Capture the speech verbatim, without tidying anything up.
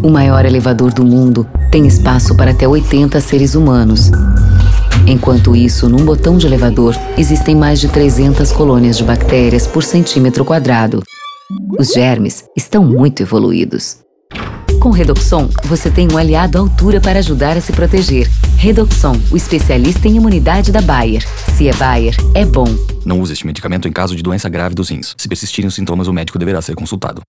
O maior elevador do mundo tem espaço para até oitenta seres humanos. Enquanto isso, num botão de elevador, existem mais de trezentas colônias de bactérias por centímetro quadrado. Os germes estão muito evoluídos. Com Redoxon, você tem um aliado à altura para ajudar a se proteger. Redoxon, o especialista em imunidade da Bayer. Se é Bayer, é bom. Não use este medicamento em caso de doença grave dos rins. Se persistirem os sintomas, o médico deverá ser consultado.